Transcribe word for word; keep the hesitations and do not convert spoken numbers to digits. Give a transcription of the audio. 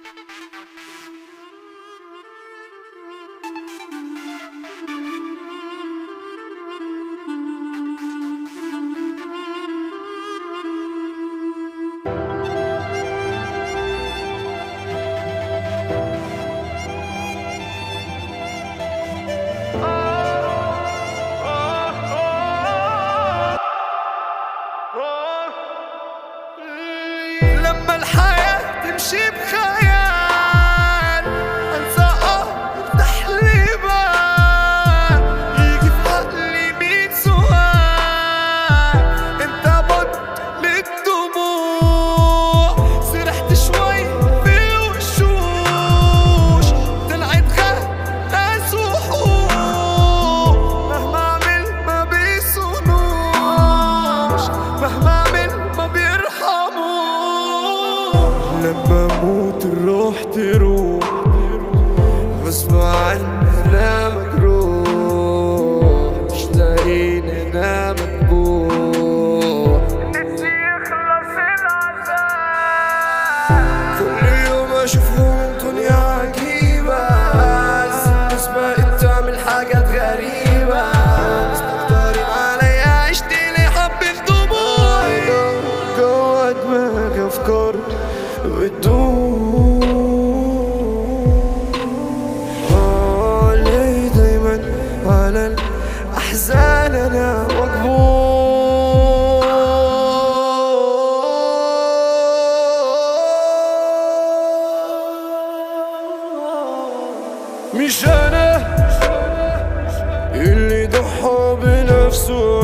لما الحياة تمشي بخيال انسى اه افتح لي بال يجي في عقلي ميت سؤال امتى بطل الدموع سرحت شوي في الوشوش طلعت ناس وحوش مهما اعمل ما بيصونوش مهما اعمل ما بيرحموش لما اموت الروح تروح غصب عني انا مجروح مش لاقيني انا مكبوح نفسي يخلص العذاب كل يوم اشوفهم دنيا عجيبة الناس بقت تعمل حاجات غريبة مستكترين عليا عشت لي حبة دموع جوا دماغي افكار بتدور اه ليه دايما على الأحزان أنا مجبور مش أنا اللي ضحى بنفسه